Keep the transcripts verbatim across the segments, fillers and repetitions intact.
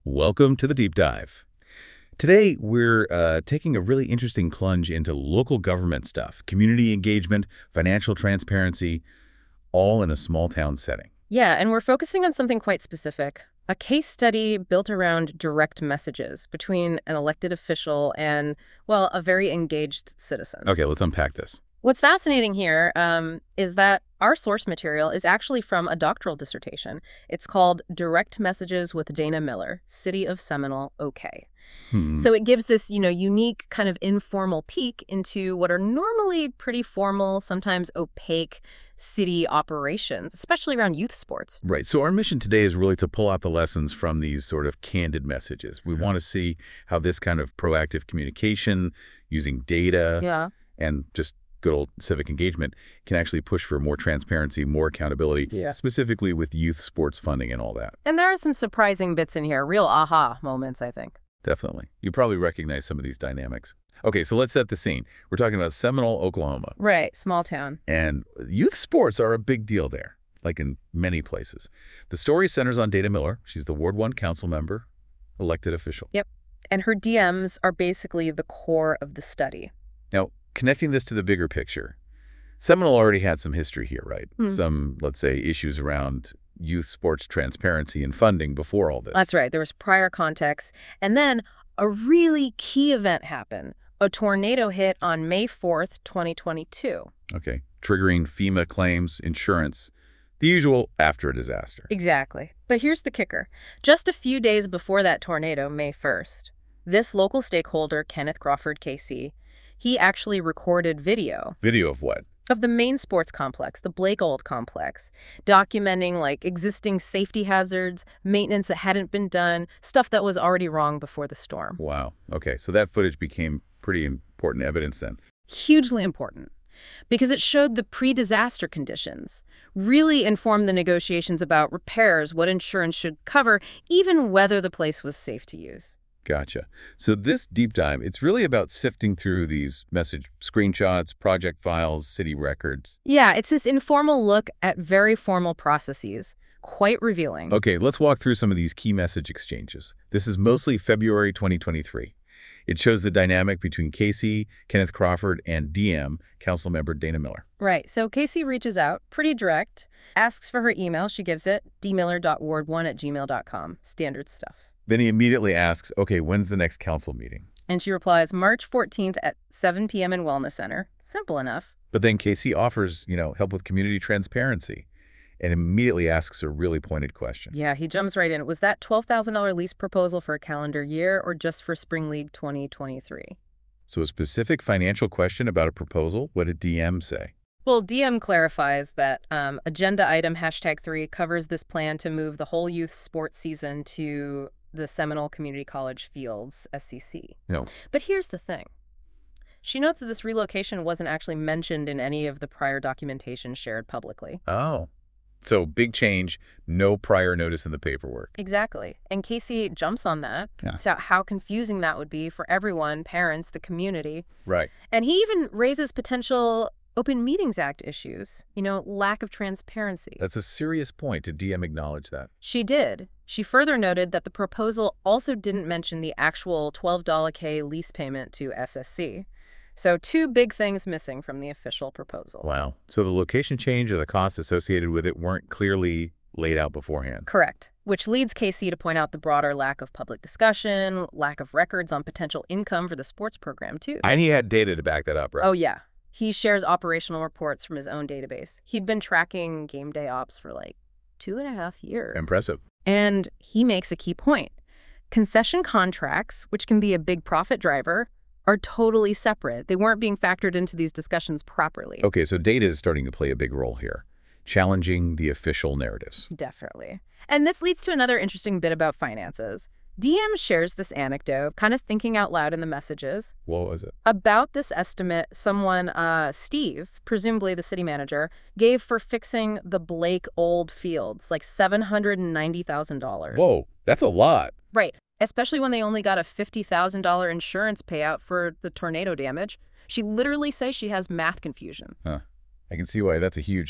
Welcome to the Deep Dive. Today, we're uh, taking a really interesting plunge into local government stuff, community engagement, financial transparency, all in a small town setting. Yeah, and we're focusing on something quite specific, a case study built around direct messages between an elected official and, well, a very engaged citizen. Okay, let's unpack this. What's fascinating here um, is that our source material is actually from a doctoral dissertation. It's called Direct Messages with Dana Miller, City of Seminole, OK. Hmm. So it gives this, you know, unique kind of informal peek into what are normally pretty formal, sometimes opaque city operations, especially around youth sports. Right. So our mission today is really to pull out the lessons from these sort of candid messages. We want to see how this kind of proactive communication using data Yeah. and just good old civic engagement can actually push for more transparency, more accountability, Yeah. specifically with youth sports funding and all that. And there are some surprising bits in here, real aha moments, I think. Definitely. You probably recognize some of these dynamics. Okay, so let's set the scene. We're talking about Seminole, Oklahoma. Right, small town. And youth sports are a big deal there, like in many places. The story centers on Dana Miller. She's the Ward one council member, elected official. Yep. And her D Ms are basically the core of the study. Now, connecting this to the bigger picture, Seminole already had some history here, right? Hmm. Some, let's say, issues around youth sports transparency and funding before all this. That's right. There was prior context. And then a really key event happened. A tornado hit on May fourth, twenty twenty-two. Okay. Triggering FEMA claims, insurance, the usual after a disaster. Exactly. But here's the kicker. Just a few days before that tornado, May first, this local stakeholder, Kenneth Crawford, K C, he actually recorded video. Video of what? Of the main sports complex, the Blake Old complex, documenting like existing safety hazards, maintenance that hadn't been done, stuff that was already wrong before the storm. Wow. Okay, so that footage became pretty important evidence then. Hugely important, because it showed the pre-disaster conditions, really informed the negotiations about repairs, what insurance should cover, even whether the place was safe to use. Gotcha. So this deep dive, it's really about sifting through these message screenshots, project files, city records. Yeah, it's this informal look at very formal processes, quite revealing. Okay, let's walk through some of these key message exchanges. This is mostly February twenty twenty-three. It shows the dynamic between K C, Kenneth Crawford, and D M, Councilmember Dana Miller. Right, so Casey reaches out, pretty direct, asks for her email, she gives it, d miller dot ward one at gmail dot com, standard stuff. Then he immediately asks, okay, when's the next council meeting? And she replies, March fourteenth at seven p m in Wellness Center. Simple enough. But then K C offers, you know, help with community transparency and immediately asks a really pointed question. Yeah, he jumps right in. Was that twelve thousand dollar lease proposal for a calendar year or just for Spring League twenty twenty-three? So a specific financial question about a proposal, what did D M say? Well, D M clarifies that um, agenda item hashtag three covers this plan to move the whole youth sports season to the Seminole Community College Fields, S C C. No. But here's the thing. She notes that this relocation wasn't actually mentioned in any of the prior documentation shared publicly. Oh. So big change, no prior notice in the paperwork. Exactly. And Casey jumps on that. Yeah. So how confusing that would be for everyone, parents, the community. Right. And he even raises potential Open Meetings Act issues, you know, lack of transparency. That's a serious point. Did D M acknowledge that? She did. She further noted that the proposal also didn't mention the actual twelve dollars K lease payment to S S C. So two big things missing from the official proposal. Wow. So the location change or the costs associated with it weren't clearly laid out beforehand. Correct. Which leads K C to point out the broader lack of public discussion, lack of records on potential income for the sports program, too. And he had data to back that up, right? Oh, yeah. He shares operational reports from his own database. He'd been tracking game day ops for like two and a half years. Impressive. And he makes a key point. Concession contracts, which can be a big profit driver, are totally separate. They weren't being factored into these discussions properly. Okay, so data is starting to play a big role here, challenging the official narratives. Definitely. And this leads to another interesting bit about finances. D M shares this anecdote, kind of thinking out loud in the messages. What was it? About this estimate someone, uh, Steve, presumably the city manager, gave for fixing the Blake Old Fields, like seven hundred ninety thousand dollars. Whoa, that's a lot. Right, especially when they only got a fifty thousand dollar insurance payout for the tornado damage. She literally says she has math confusion. Huh. I can see why that's a huge gap.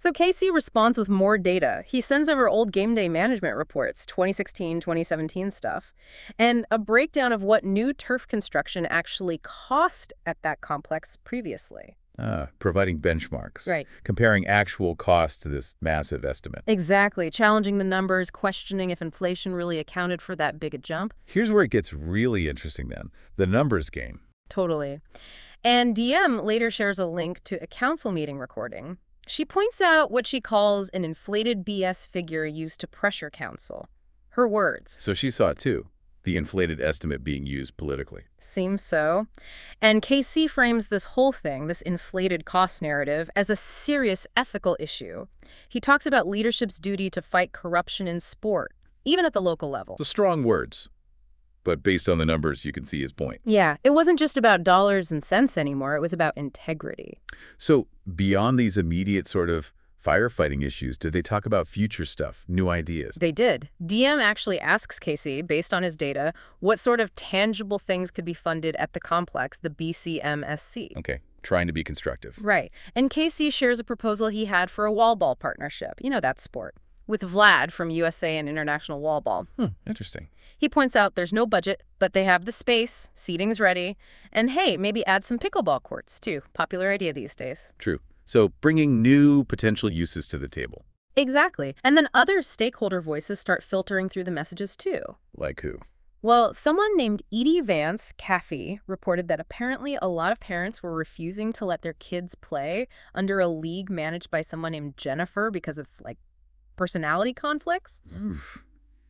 So Casey responds with more data. He sends over old game day management reports, twenty sixteen, twenty seventeen stuff, and a breakdown of what new turf construction actually cost at that complex previously. Ah, providing benchmarks. Right. Comparing actual costs to this massive estimate. Exactly. Challenging the numbers, questioning if inflation really accounted for that big a jump. Here's where it gets really interesting then. The numbers game. Totally. And D M later shares a link to a council meeting recording. She points out what she calls an inflated B S figure used to pressure council. Her words. So she saw it too, the inflated estimate being used politically. Seems so. And K C frames this whole thing, this inflated cost narrative, as a serious ethical issue. He talks about leadership's duty to fight corruption in sport, even at the local level. So strong words. But based on the numbers, you can see his point. Yeah, it wasn't just about dollars and cents anymore. It was about integrity. So beyond these immediate sort of firefighting issues, did they talk about future stuff, new ideas? They did. D M actually asks Casey, based on his data, what sort of tangible things could be funded at the complex, the B C M S C. Okay, trying to be constructive. Right. And Casey shares a proposal he had for a wall ball partnership. You know, that sport. With Vlad from U S A and International Wall Ball. Hmm, interesting. He points out there's no budget, but they have the space, seating's ready, and hey, maybe add some pickleball courts, too. Popular idea these days. True. So bringing new potential uses to the table. Exactly. And then other stakeholder voices start filtering through the messages, too. Like who? Well, someone named Edie Vance, Kathy, reported that apparently a lot of parents were refusing to let their kids play under a league managed by someone named Jennifer because of, like, personality conflicts. Oof.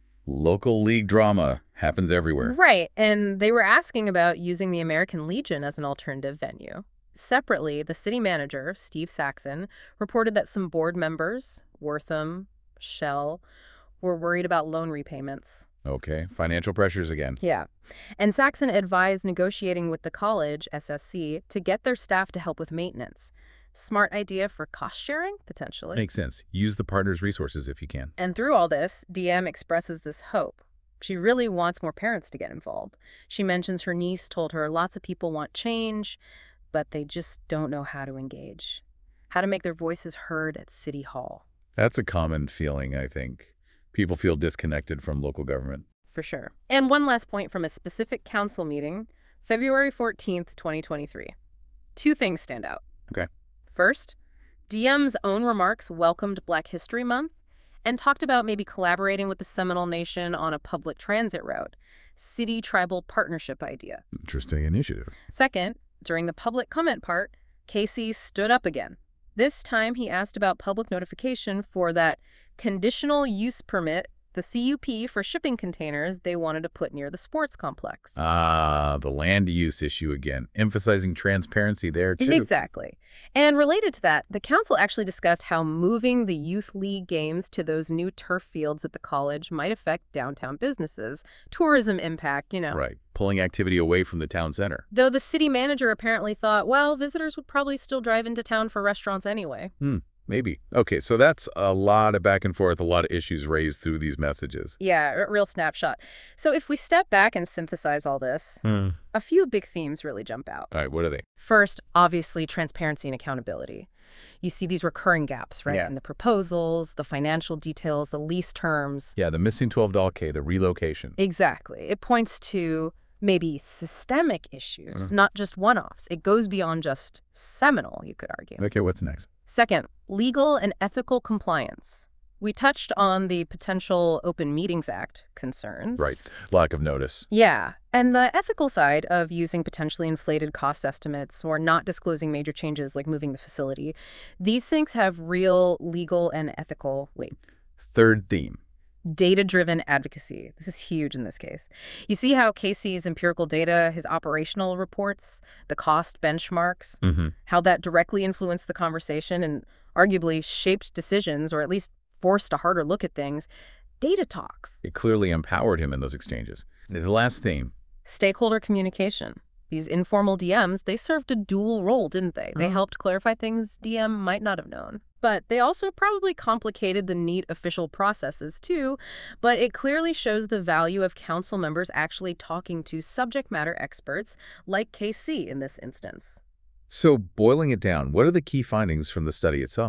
Local league drama happens everywhere. Right, and they were asking about using the American Legion as an alternative venue. Separately, the city manager, Steve Saxon, reported that some board members, Wortham, Shell, were worried about loan repayments. Okay, financial pressures again. Yeah, and Saxon advised negotiating with the college, S S C, to get their staff to help with maintenance. Smart idea for cost sharing, potentially. Makes sense. Use the partner's resources if you can. And through all this, D M expresses this hope. She really wants more parents to get involved. She mentions her niece told her lots of people want change, but they just don't know how to engage, how to make their voices heard at City Hall. That's a common feeling, I think. People feel disconnected from local government. For sure. And one last point from a specific council meeting, February fourteenth, twenty twenty-three. Two things stand out. Okay. First, D M's own remarks welcomed Black History Month and talked about maybe collaborating with the Seminole Nation on a public transit route, city-tribal partnership idea. Interesting initiative. Second, during the public comment part, Casey stood up again. This time he asked about public notification for that conditional use permit, the C U P for shipping containers they wanted to put near the sports complex. Ah, the land use issue again, emphasizing transparency there, too. Exactly. And related to that, the council actually discussed how moving the youth league games to those new turf fields at the college might affect downtown businesses, tourism impact, you know. Right, pulling activity away from the town center. Though the city manager apparently thought, well, visitors would probably still drive into town for restaurants anyway. Hmm. Maybe. Okay, so that's a lot of back and forth, a lot of issues raised through these messages. Yeah, a real snapshot. So if we step back and synthesize all this, Hmm. a few big themes really jump out. All right, what are they? First, obviously, transparency and accountability. You see these recurring gaps, right? Yeah. In the proposals, the financial details, the lease terms. Yeah, the missing twelve dollars K, the relocation. Exactly. It points to maybe systemic issues, Mhm. not just one-offs. It goes beyond just Seminole, you could argue. Okay, what's next? Second, legal and ethical compliance. We touched on the potential Open Meetings Act concerns. Right, lack of notice. Yeah, and the ethical side of using potentially inflated cost estimates or not disclosing major changes like moving the facility, these things have real legal and ethical weight. Third theme. Data-driven advocacy. This is huge in this case. You see how Casey's empirical data, his operational reports, the cost benchmarks, Mm-hmm. how that directly influenced the conversation and arguably shaped decisions or at least forced a harder look at things. Data talks. It clearly empowered him in those exchanges. The last theme. Stakeholder communication. These informal D Ms, they served a dual role, didn't they? They Mhm. helped clarify things D M might not have known. But they also probably complicated the neat official processes too, but it clearly shows the value of council members actually talking to subject matter experts like K C in this instance. So boiling it down, what are the key findings from the study itself?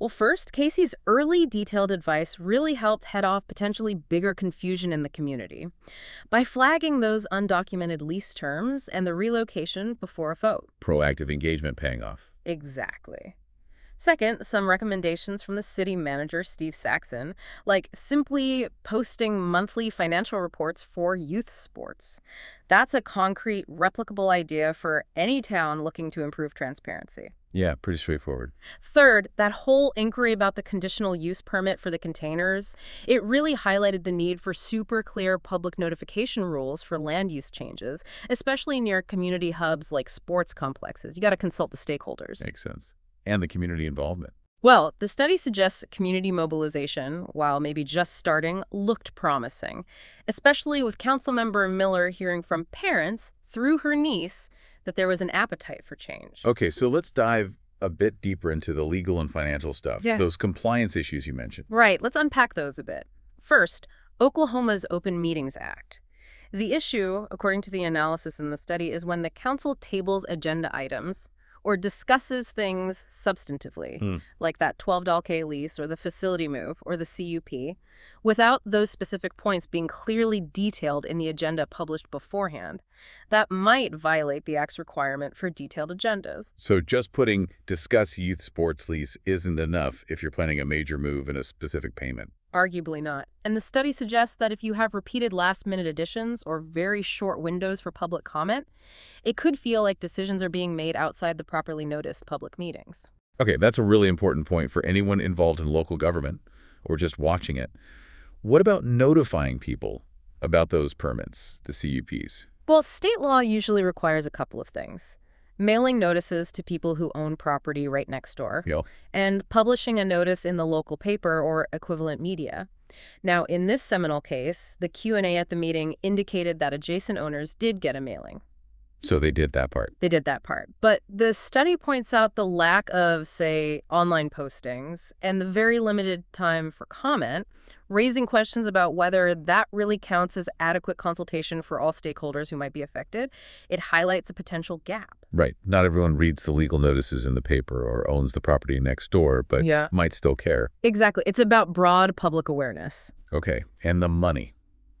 Well, first, Casey's early detailed advice really helped head off potentially bigger confusion in the community by flagging those undocumented lease terms and the relocation before a vote. Proactive engagement paying off. Exactly. Second, some recommendations from the city manager, Steve Saxon, like simply posting monthly financial reports for youth sports. That's a concrete, replicable idea for any town looking to improve transparency. Yeah, pretty straightforward. Third, that whole inquiry about the conditional use permit for the containers, it really highlighted the need for super clear public notification rules for land use changes, especially near community hubs like sports complexes. You got to consult the stakeholders. Makes sense. And the community involvement. Well, the study suggests community mobilization, while maybe just starting, looked promising, especially with Councilmember Miller hearing from parents through her niece that there was an appetite for change. Okay, so let's dive a bit deeper into the legal and financial stuff, Yeah. those compliance issues you mentioned. Right, let's unpack those a bit. First, Oklahoma's Open Meetings Act. The issue, according to the analysis in the study, is when the council tables agenda items or discusses things substantively, Hmm. like that twelve dollars K lease or the facility move or the C U P, without those specific points being clearly detailed in the agenda published beforehand. That might violate the Act's requirement for detailed agendas. So just putting discuss youth sports lease isn't enough if you're planning a major move and a specific payment. Arguably not. And the study suggests that if you have repeated last-minute additions or very short windows for public comment, it could feel like decisions are being made outside the properly noticed public meetings. Okay, that's a really important point for anyone involved in local government or just watching it. What about notifying people about those permits, the C U Ps? Well, state law usually requires a couple of things. Mailing notices to people who own property right next door, Yeah. and publishing a notice in the local paper or equivalent media. Now, in this seminal case, the Q and A at the meeting indicated that adjacent owners did get a mailing. So they did that part. They did that part. But the study points out the lack of, say, online postings and the very limited time for comment, raising questions about whether that really counts as adequate consultation for all stakeholders who might be affected. It highlights a potential gap. Right. Not everyone reads the legal notices in the paper or owns the property next door, but Yeah. might still care. Exactly. It's about broad public awareness. Okay. And the money.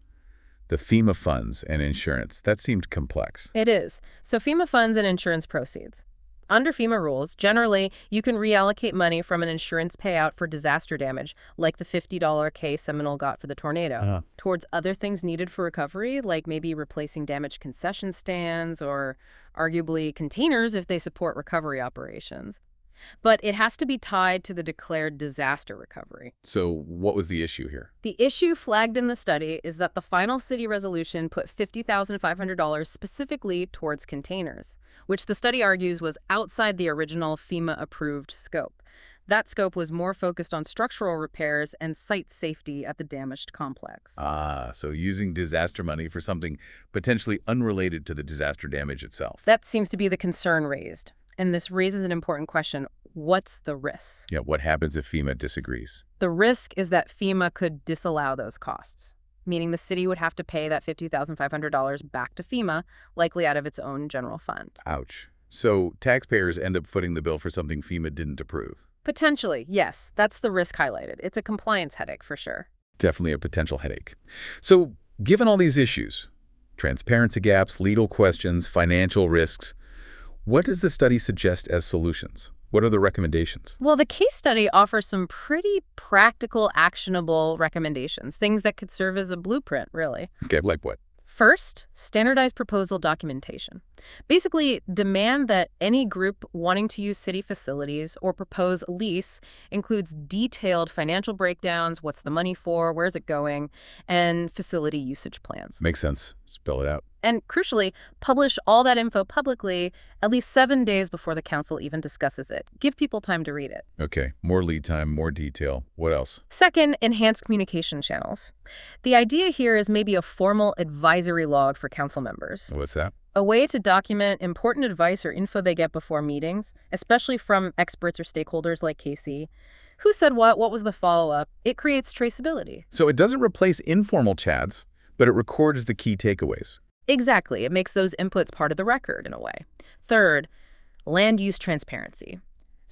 The FEMA funds and insurance. That seemed complex. It is. So FEMA funds and insurance proceeds. Under FEMA rules, generally, you can reallocate money from an insurance payout for disaster damage, like the fifty dollars K Seminole got for the tornado, Uh-huh. towards other things needed for recovery, like maybe replacing damaged concession stands or arguably containers if they support recovery operations. But it has to be tied to the declared disaster recovery. So what was the issue here? The issue flagged in the study is that the final city resolution put fifty thousand five hundred dollars specifically towards containers, which the study argues was outside the original FEMA-approved scope. That scope was more focused on structural repairs and site safety at the damaged complex. Ah, so using disaster money for something potentially unrelated to the disaster damage itself. That seems to be the concern raised. And this raises an important question. What's the risk? Yeah, what happens if FEMA disagrees? The risk is that FEMA could disallow those costs, meaning the city would have to pay that fifty thousand five hundred dollars back to FEMA, likely out of its own general fund. Ouch. So taxpayers end up footing the bill for something FEMA didn't approve. Potentially, yes. That's the risk highlighted. It's a compliance headache for sure. Definitely a potential headache. So given all these issues, transparency gaps, legal questions, financial risks, what does the study suggest as solutions? What are the recommendations? Well, the case study offers some pretty practical, actionable recommendations, things that could serve as a blueprint, really. Okay, like what? First, standardized proposal documentation. Basically, demand that any group wanting to use city facilities or propose a lease includes detailed financial breakdowns, what's the money for, where's it going, and facility usage plans. Makes sense. Spell it out. And crucially, publish all that info publicly at least seven days before the council even discusses it. Give people time to read it. Okay, more lead time, more detail. What else? Second, enhance communication channels. The idea here is maybe a formal advisory log for council members. What's that? A way to document important advice or info they get before meetings, especially from experts or stakeholders like Casey. Who said what? What was the follow-up? It creates traceability. So it doesn't replace informal chats, but it records the key takeaways. Exactly. It makes those inputs part of the record in a way. Third, land use transparency.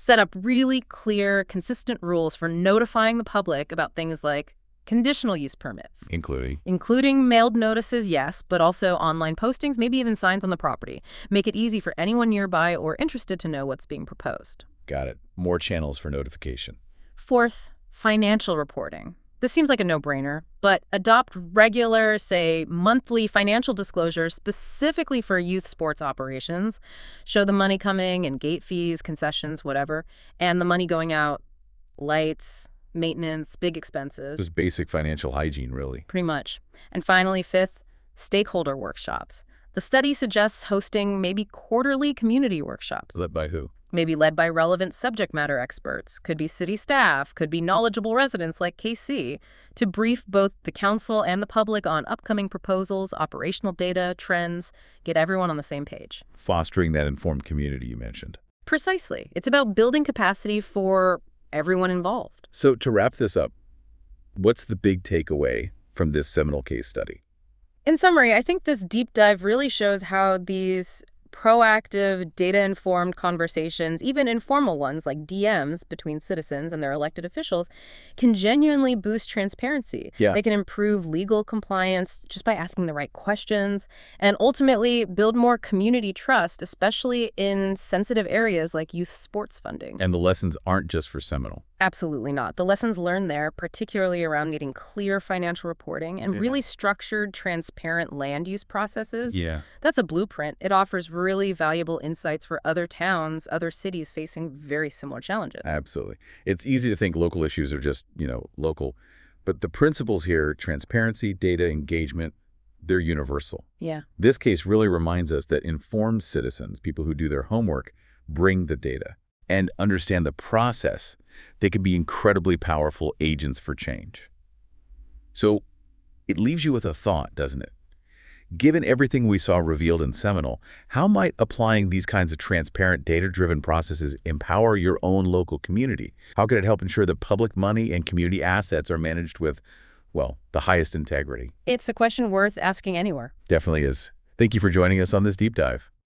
set up really clear, consistent rules for notifying the public about things like conditional use permits. Including? Including mailed notices, yes, but also online postings, maybe even signs on the property. Make it easy for anyone nearby or interested to know what's being proposed. Got it. More channels for notification. Fourth, financial reporting. This seems like a no-brainer, but adopt regular, say, monthly financial disclosures specifically for youth sports operations. Show the money coming and gate fees, concessions, whatever, and the money going out, lights, maintenance, big expenses. Just basic financial hygiene, really. Pretty much. And finally, fifth, stakeholder workshops. The study suggests hosting maybe quarterly community workshops. Led by who? Maybe led by relevant subject matter experts. Could be city staff, could be knowledgeable residents like K C, to brief both the council and the public on upcoming proposals, operational data, trends, get everyone on the same page. Fostering that informed community you mentioned. Precisely. It's about building capacity for everyone involved. So to wrap this up, what's the big takeaway from this seminal case study? In summary, I think this deep dive really shows how these proactive, data-informed conversations, even informal ones like D Ms between citizens and their elected officials, can genuinely boost transparency. Yeah. They can improve legal compliance just by asking the right questions and ultimately build more community trust, especially in sensitive areas like youth sports funding. And the lessons aren't just for Seminole. Absolutely not. The lessons learned there, particularly around needing clear financial reporting and Yeah. really structured, transparent land use processes, Yeah. that's a blueprint. It offers really valuable insights for other towns, other cities facing very similar challenges. Absolutely. It's easy to think local issues are just, you know, local. But the principles here, transparency, data, engagement, they're universal. Yeah. This case really reminds us that informed citizens, people who do their homework, bring the data and understand the process. They can be incredibly powerful agents for change. So it leaves you with a thought, doesn't it? Given everything we saw revealed in Seminole, how might applying these kinds of transparent, data-driven processes empower your own local community? How could it help ensure that public money and community assets are managed with, well, the highest integrity? It's a question worth asking anywhere. Definitely is. Thank you for joining us on this deep dive.